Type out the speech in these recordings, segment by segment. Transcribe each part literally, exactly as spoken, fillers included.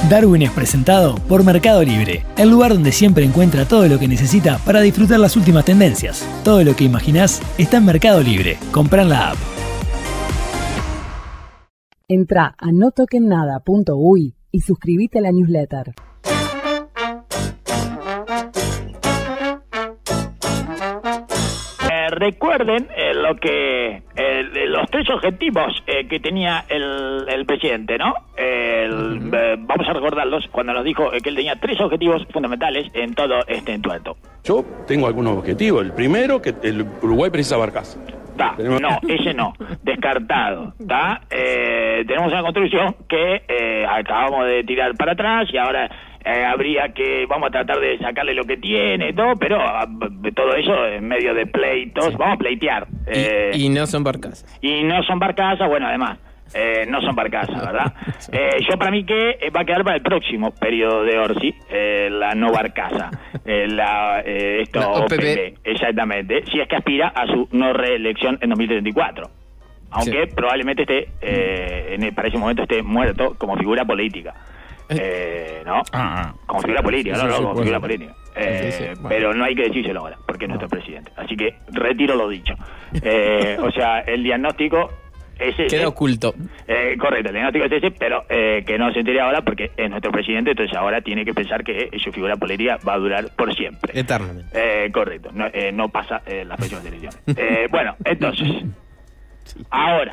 Darwin es presentado por Mercado Libre, el lugar donde siempre encuentra todo lo que necesita para disfrutar las últimas tendencias. Todo lo que imaginás está en Mercado Libre. Comprá en la app. Entrá a no toquen nada punto uy y suscríbete a la newsletter. Recuerden eh, lo que eh, los tres objetivos eh, que tenía el, el presidente, ¿no? El, uh-huh. eh, vamos a recordarlos cuando nos dijo eh, que él tenía tres objetivos fundamentales en todo este entuerto. Yo tengo algunos objetivos. El primero, que el Uruguay precisa barcaza. Ta, no, ese no, descartado, ¿está? Eh, tenemos una construcción que eh, acabamos de tirar para atrás y ahora eh, habría que, vamos a tratar de sacarle lo que tiene y todo, pero uh, todo eso en medio de pleitos, sí. Vamos a pleitear. Eh, y, y no son barcazas. Y no son barcazas, bueno, además, eh, no son barcazas, ¿verdad? Sí. Eh, yo para mí que va a quedar para el próximo periodo de Orsi, eh, la no barcaza, eh, la, eh, esto la O P P, exactamente, si es que aspira a su no reelección en dos mil treinta y cuatro. Aunque sí. probablemente esté, eh, en el, para ese momento esté muerto como figura política. Eh, ¿no? Ah, ah. Como figura política, sí, no, no, sí, como figura política. Eh, sí, sí, bueno. Pero no hay que decírselo ahora, porque es nuestro presidente. Así que retiro lo dicho. Eh, o sea, el diagnóstico es ese. Queda oculto. Eh, correcto, el diagnóstico es ese, pero eh, que no se entere ahora porque es nuestro presidente, entonces ahora tiene que pensar que su figura política va a durar por siempre. Eternamente. Eh, correcto, no, eh, no pasa eh, las próximas elecciones. Eh, bueno, entonces, sí. ahora,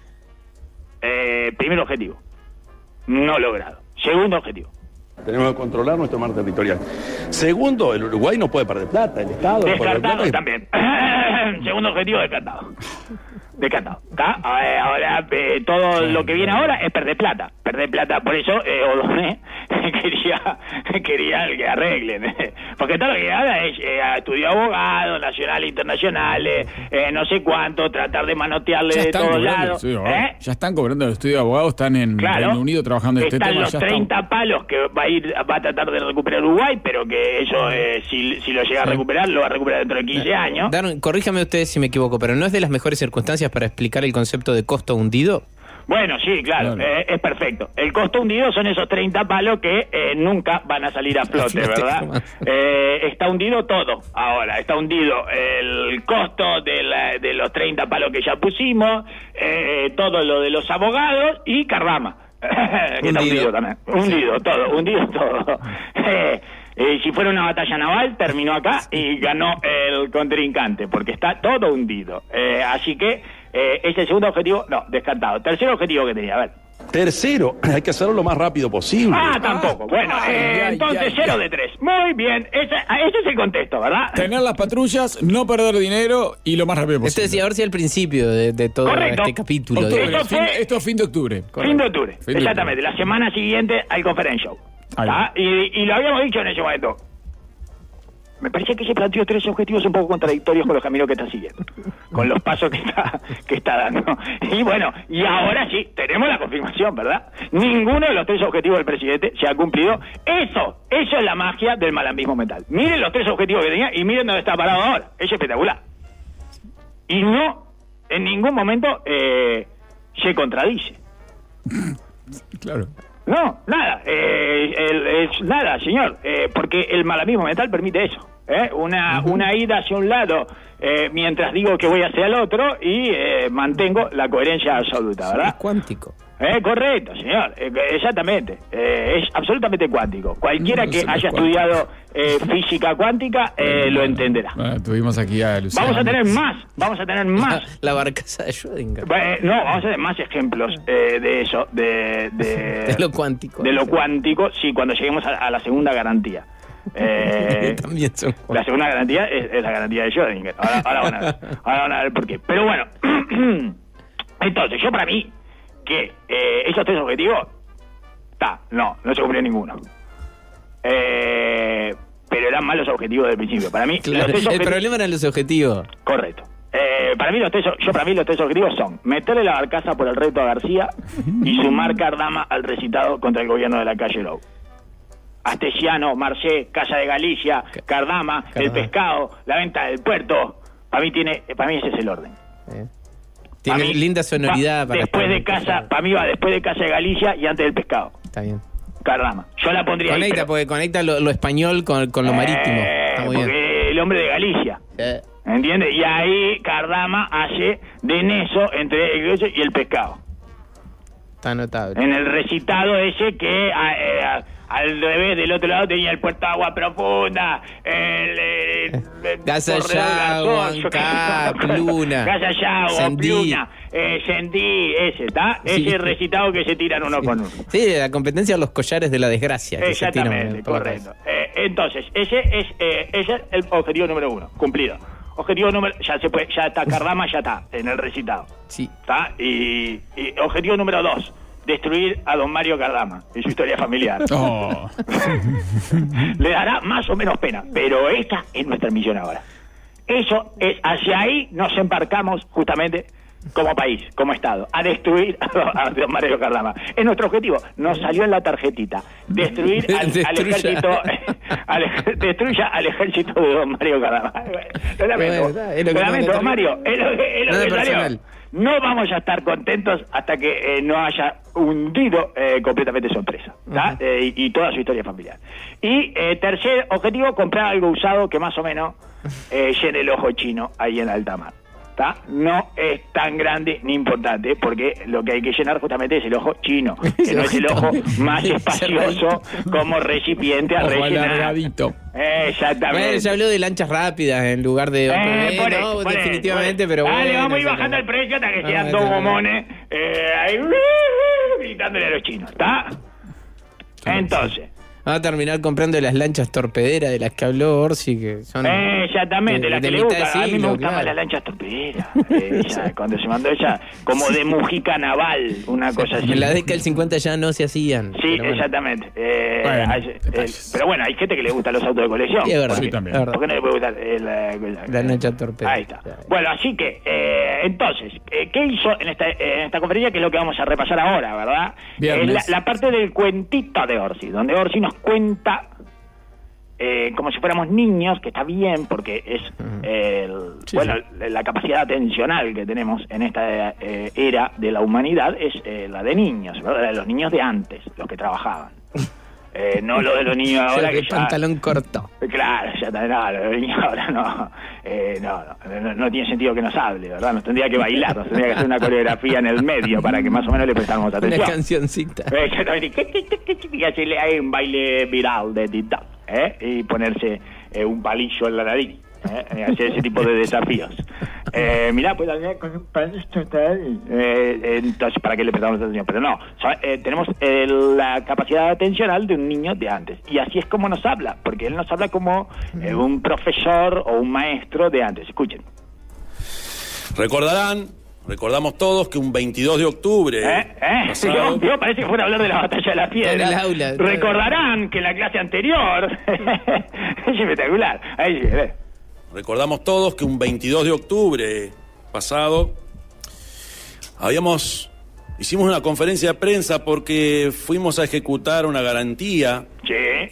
eh, primer objetivo, no logrado. Segundo objetivo. Tenemos que controlar nuestro mar territorial. Segundo, el Uruguay no puede perder plata, el Estado... Descartado no puede perder plata. También. Segundo objetivo, descartado. Descartado. ¿Está? Ahora, eh, todo lo que viene ahora es perder plata. Perder plata. Por eso, eh, Odoné quería, quería que arreglen. Porque todo lo que ahora es eh, estudiar abogado, nacional e internacional, eh, no sé cuánto, tratar de manotearle de todos lados. ¿Eh? Ya están cobrando el estudio de abogado, están en claro, Reino Unido trabajando en este tema. Están los treinta están... palos que va a ir, va a tratar de recuperar Uruguay, pero que eso, eh, si, si lo llega sí. a recuperar, lo va a recuperar dentro de quince años. Darwin, corríjame usted si me equivoco, pero ¿no es de las mejores circunstancias para explicar el concepto de costo hundido? Bueno, sí, claro, claro. Eh, es perfecto. El costo hundido son esos treinta palos que eh, nunca van a salir a flote, ¿verdad? Eh, está hundido todo ahora. Está hundido el costo de, la, de los treinta palos que ya pusimos, eh, todo lo de los abogados y Cardama. que está hundido también. Hundido sí. todo, hundido todo. Eh, eh, si fuera una batalla naval, terminó acá y ganó el contrincante, porque está todo hundido. Eh, así que eh, ese segundo objetivo, no, descartado. Tercer objetivo que tenía, a ver. Tercero, hay que hacerlo lo más rápido posible. Ah, tampoco. Bueno, ay, eh, ay, entonces ay, cero ay. de tres. Muy bien, ese, ese es el contexto, ¿verdad? Tener las patrullas, no perder dinero y lo más rápido posible. Este decía, a ver si al principio de, de todo Correcto. este capítulo. Octubre, de... esto, fue, esto es fin de octubre. Correcto. Fin de octubre, fin de exactamente. Octubre. La semana siguiente al conference show. Y, y lo habíamos dicho en ese momento. Me parece que se planteó tres objetivos un poco contradictorios con los caminos que está siguiendo, con los pasos que está que está dando. Y bueno, y ahora sí, tenemos la confirmación, ¿verdad? Ninguno de los tres objetivos del presidente se ha cumplido. Eso, eso es la magia del malambismo mental. Miren los tres objetivos que tenía y miren dónde está parado ahora. Es espectacular. Y no, en ningún momento eh, se contradice. Claro. No, nada, eh, el, es nada, señor, eh, porque el malambismo mental permite eso, ¿eh? Una, uh-huh. una ida hacia un lado eh, mientras digo que voy hacia el otro y eh, mantengo la coherencia absoluta, ¿verdad? Es cuántico. Eh, correcto, señor, eh, exactamente, eh, es absolutamente cuántico. Cualquiera no que haya cuántico. estudiado eh, física cuántica eh, lo entenderá. Bueno, tuvimos aquí a Luciano. Vamos a tener más, vamos a tener más. La, la barcaza de Schrödinger. Eh, no, vamos a tener más ejemplos eh, de eso, de, de, de lo cuántico. De lo cuántico, sí, cuando lleguemos a, a la segunda garantía. Eh, También son la segunda garantía es, es la garantía de Schrödinger. Ahora, ahora, van a ver, ahora van a ver por qué. Pero bueno, entonces, yo para mí, que eh, esos tres objetivos, ta, no, no se cumplió ninguno. Eh, pero eran malos objetivos del principio. Para mí, claro, los tres el problema eran los objetivos. Correcto. Eh, para mí los tres, yo para mí los tres objetivos son meterle la barcaza por el reto a García y sumar Cardama al recitado contra el gobierno de la calle Lou. Astesiano, Marché, Casa de Galicia, Cardama, Cardama, el pescado, la venta del puerto. Para mí tiene, para mí ese es el orden. Eh. Tiene mí, linda sonoridad. Va, para después de casa, para mí va después de Casa de Galicia y antes del pescado. Está bien. Cardama. Yo la pondría conecta, ahí. Pero... porque conecta lo, lo español con, con lo marítimo. Eh, Está muy porque bien. el hombre de Galicia. Eh. ¿Entiendes? Y ahí Cardama hace de neso entre el grueso y el pescado. Está notable. En el recitado ese que a, eh, a, al revés del otro lado tenía el puerto de agua profunda, el... el, el Gasallá, Huancap, Luna. Gasallá, Sendí. Luna, eh, Sendí, ese, ¿está? Sí. Ese recitado que se tiran uno Sí. con uno. Sí, la competencia de los collares de la desgracia. Que Exactamente, se tiran correcto. Eh, entonces, ese es, eh, ese es el objetivo número uno, cumplido. Objetivo número, ya se puede, ya está Cardama, ya está, en el recitado. Sí. ¿Está? Y, y objetivo número dos, destruir a don Mario Cardama y su historia familiar. Oh. Le dará más o menos pena, pero esta es nuestra misión ahora. Eso es, hacia ahí nos embarcamos justamente como país, como Estado, a destruir a, a don Mario Cardama. Es nuestro objetivo. Nos salió en la tarjetita. Destruir al, al ejército, al, destruya al ejército de don Mario Cardama. Lo lamento, Bueno, es lo que lo lamento, no me Mario. Es lo, es lo Nada que salió. personal. No vamos a estar contentos hasta que eh, no haya hundido eh, completamente su empresa, ¿tá? Uh-huh. eh, y, y toda su historia familiar. Y eh, tercer objetivo, comprar algo usado que más o menos eh, llene el ojo chino ahí en alta mar. ¿Tá? No es tan grande ni importante, porque lo que hay que llenar justamente es el ojo chino, que no es el ojo más espacioso como recipiente a Ojo rellenar. alargadito. Exactamente. Bueno, ya habló de lanchas rápidas en lugar de... Eh, por no, eso, por definitivamente, eso. pero bueno. Dale, vamos a ir ya bajando no. el precio hasta que Ah, sean está dos bien. gomones eh, ahí gritándole a los chinos, ¿está? Entonces... Va a terminar comprando las lanchas torpederas de las que habló Orsi, que son... Eh, exactamente, de- la de que le mitad gusta. de A mí me siglo, gustaban claro. las lanchas torpederas. Eh, ella, cuando se mandó ella, como de Mujica Naval, una cosa así. En la década del cincuenta ya no se hacían. Sí, pero bueno. exactamente. Eh, Bueno, hay- eh, detalles. pero bueno, hay gente que le gustan los autos de colección. Sí, es verdad. ¿Por qué? Sí, también. es verdad. ¿Por qué no le puede gustar eh, la, La lancha torpedera. Ahí está. Bueno, así que, eh, entonces, eh, ¿qué hizo en esta, en esta conferencia? Que es lo que vamos a repasar ahora, ¿verdad? Viernes. Eh, la, la parte del cuentito de Orsi, donde Orsi nos cuenta... Eh, como si fuéramos niños, que está bien porque es eh, el, Sí, bueno sí. la capacidad atencional que tenemos en esta eh, era de la humanidad es eh, la de niños, ¿verdad? La de los niños de antes, los que trabajaban. Eh, no lo de los niños ahora Ahora que que ya... pantalón corto. Claro, ya está, no, los niños ahora no, eh, no, no, no, no tiene sentido que nos hable, ¿verdad? Nos tendría que bailar, nos tendría que hacer una coreografía en el medio para que más o menos le prestáramos Una atención. cancioncita. Exactamente. Y hacerle ahí un baile viral de TikTok, ¿eh? Y ponerse eh, un palillo en la nariz, ¿eh? Y hacer ese tipo de desafíos. Eh, mirá, pues con un palillo tal. Eh, entonces, ¿para qué le prestamos atención? Pero no, ¿sabe? Eh, tenemos eh, la capacidad atencional de un niño de antes. Y así es como nos habla, porque él nos habla como eh, un profesor o un maestro de antes. Escuchen. Recordarán, recordamos todos que un veintidós de octubre ¿Eh? ¿Eh? pasado- Yo, yo parece que fuera a hablar de la batalla de la piedra. Está en el aula. Recordarán que en la clase anterior... es espectacular. Ahí sí, ¿eh? recordamos todos que un veintidós de octubre pasado habíamos hicimos una conferencia de prensa porque fuimos a ejecutar una garantía Sí,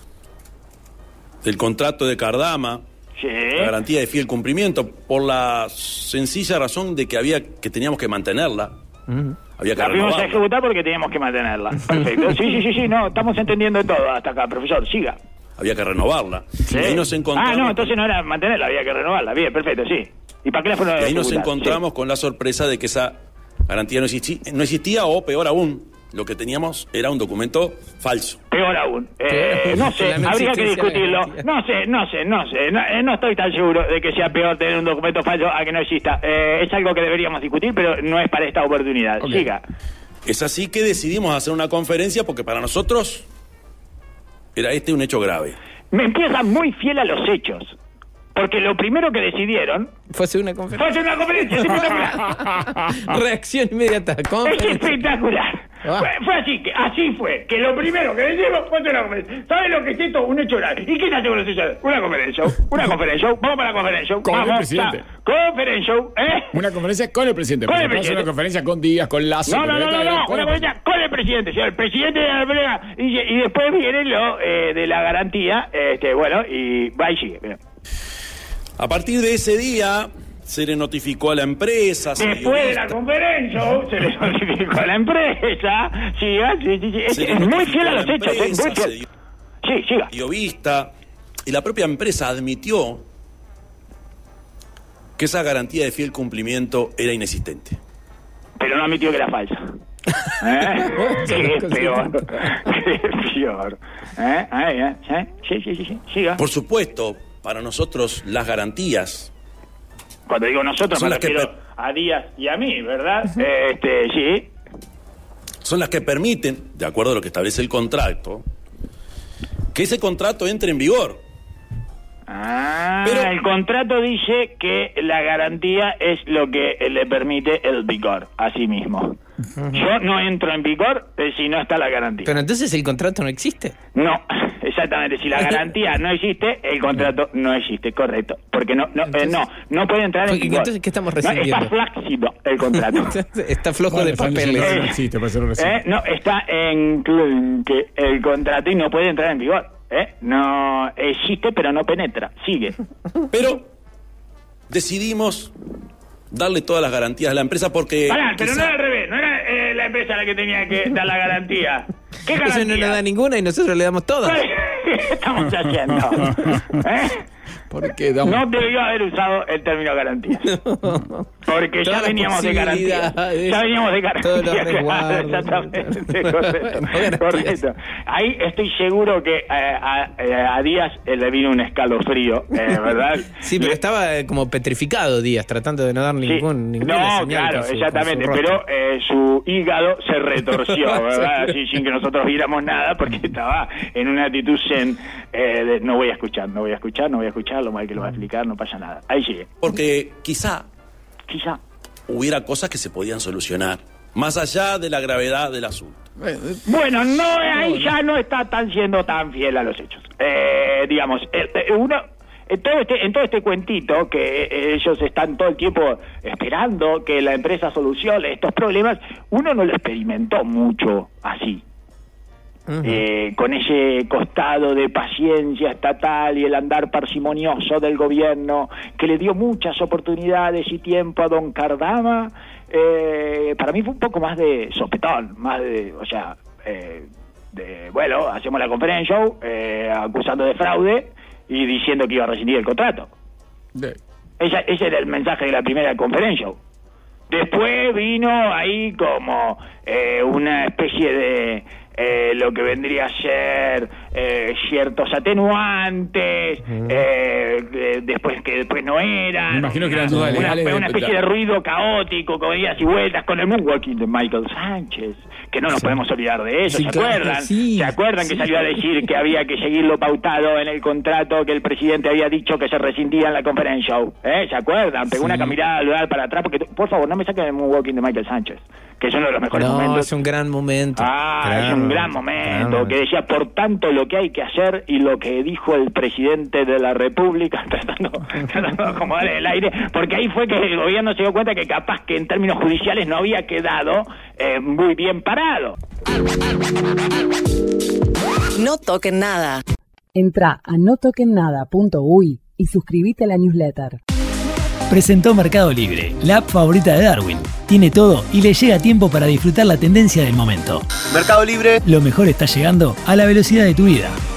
del contrato de Cardama, sí. la garantía de fiel cumplimiento, por la sencilla razón de que había que teníamos que mantenerla. Había que La fuimos a renovarla. ejecutar porque teníamos que mantenerla. Perfecto. Sí, sí, sí, sí, no, estamos entendiendo todo hasta acá, profesor, siga. Había que renovarla. Sí. Y ahí nos encontramos. Ah, no, entonces no era mantenerla, había que renovarla. Bien, perfecto, sí. ¿Y para qué la fueron a Y ahí nos ejecutar? encontramos con la sorpresa de que esa garantía no existía, no existía o peor aún, lo que teníamos era un documento falso. Sí. Peor aún. Eh, no sé, La no habría que existencia de discutirlo. garantía. No sé, no sé, no sé. No, eh, no estoy tan seguro de que sea peor tener un documento falso a que no exista. Eh, es algo que deberíamos discutir, pero no es para esta oportunidad. Ok. Siga. Es así que decidimos hacer una conferencia porque para nosotros era este un hecho grave. Me empieza muy fiel a los hechos. Porque lo primero que decidieron Fue hacer una fue conferencia. hacer una conferencia. Es espectacular. Reacción inmediata. Es Conferencia. espectacular. Ah. Fue, fue así, que así fue. Que lo primero que decimos fue hacer una conferencia. ¿Sabes lo que es esto? Un hecho grave. ¿Y qué se hace con los hechos? Una conferencia. Una conferencia. Vamos para la conferencia. Con el Vamos, presidente. ya. Conferencia. ¿Eh? Una conferencia con el presidente. Con el porque puede ser presidente. una conferencia con Díaz, con Lazo. No, no, pero no, esta no, era no, con una el- conferencia con el presidente, señor, el presidente de la República, y, y después viene lo eh, de la garantía, este, bueno, y va y sigue. Mira. A partir de ese día Se le notificó a la empresa. Después de la conferencia, se le notificó a la empresa. Siga, sí, sí, sí. Es, es muy fiel a los hechos. Es muy fiel. Dio, sí, siga. Dio vista. Y la propia empresa admitió que esa garantía de fiel cumplimiento era inexistente. Pero no admitió que era falsa. ¿Eh? Qué peor. Qué peor. ¿Eh? Ahí, ¿eh? Sí, sí, sí, sí. Siga. Por supuesto, para nosotros las garantías. Cuando digo nosotros son me refiero per... a Díaz y a mí, ¿verdad? Este, sí. Son las que permiten, de acuerdo a lo que establece el contrato, que ese contrato entre en vigor. Ah, pero el contrato dice que la garantía es lo que le permite el vigor, así mismo. Uh-huh. Yo no entro en vigor eh, si no está la garantía. Pero entonces el contrato no existe. No, exactamente. Si la garantía no existe, el contrato no existe, correcto. Porque no, no, entonces, eh, no, no puede entrar en vigor. Entonces, ¿qué estamos recibiendo? No, está flácido el contrato. Está flojo bueno, de papeles. Eh, existe, eh, no, está en que el contrato y no puede entrar en vigor. ¿Eh? No existe, pero no penetra. Sigue. Pero decidimos darle todas las garantías a la empresa porque... Pará, pero quizá... no era al revés. No era eh, la empresa la que tenía que dar la garantía. ¿Qué garantía? Eso no le da ninguna y nosotros le damos todas. ¿Qué estamos haciendo? ¿Eh? Porque damos... No debió haber usado el término garantía. Porque ya veníamos de garantía. Ya veníamos de garantía. Todos los resguardos. Exactamente, correcto. No correcto. Ahí estoy seguro que eh, a, a Díaz eh, le vino un escalofrío, eh, ¿verdad? Sí, pero estaba eh, como petrificado Díaz, tratando de no dar ningún, sí. ninguna no, señal. Claro, su, exactamente, pero eh, su hígado se retorció, ¿verdad? Así, sin que nosotros viéramos nada, porque estaba en una actitud zen, eh, de, no voy a escuchar, no voy a escuchar, no voy a escuchar, lo mal que lo va a explicar, no pasa nada. Ahí sigue. Porque quizá, quizá hubiera cosas que se podían solucionar, más allá de la gravedad del asunto. Bueno, no, ahí ya no está tan siendo tan fiel a los hechos. Eh, digamos, eh, uno... En todo, este, en todo este cuentito que eh, ellos están todo el tiempo esperando que la empresa solucione estos problemas, uno no lo experimentó mucho así. Uh-huh. Eh, con ese costado de paciencia estatal y el andar parsimonioso del gobierno que le dio muchas oportunidades y tiempo a don Cardama, eh, para mí fue un poco más de sopetón, más de, o sea, eh, de, bueno, hacemos la conferencia show eh, acusando de fraude y diciendo que iba a rescindir el contrato. De... Esa, ese era el mensaje de la primera conferencia. Después vino ahí como eh, una especie de eh, lo que vendría a ser eh, ciertos atenuantes, uh-huh. eh, eh, después que después no eran. Me imagino que eran dudas legales. Una, una especie de ruido caótico, con idas y vueltas, con el moonwalking de Michael Sánchez, que no nos sí. podemos olvidar de eso, sí, ¿se claro, acuerdan? Sí, ¿Se acuerdan sí. que salió a decir que había que seguir lo pautado en el contrato que el presidente había dicho que se rescindía en la conference show? ¿Eh? ¿Se acuerdan? Pegó sí. una caminada al lugar para atrás, porque, por favor, no me saquen el moonwalking de Michael Sánchez, que es uno de los mejores no, momentos. No, es un gran momento. Ah, claro, es un gran momento, claro. que decía, por tanto, lo que hay que hacer y lo que dijo el presidente de la República, tratando, tratando de acomodar el aire, porque ahí fue que el gobierno se dio cuenta que capaz que en términos judiciales no había quedado eh, muy bien parado. No toquen nada. Entra a no toquen nada punto uy y suscríbete a la newsletter. Presentó Mercado Libre, la app favorita de Darwin. Tiene todo y le llega tiempo para disfrutar la tendencia del momento. Mercado Libre. Lo mejor está llegando a la velocidad de tu vida.